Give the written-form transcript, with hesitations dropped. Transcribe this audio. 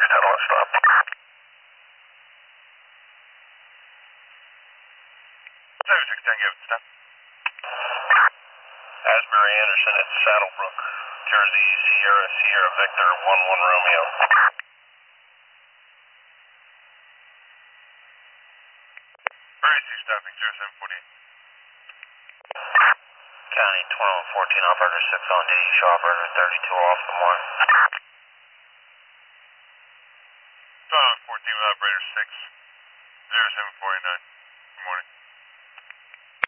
let's stop. Service 610, give it stop. Asbury Anderson at Saddlebrook, Jersey, Sierra, Sierra Victor, 1-1 Romeo. Very C stopping, 0748. County 2114, operator 6 on duty, show operator 32 off, good morning. 2114 with operator 6, 0749.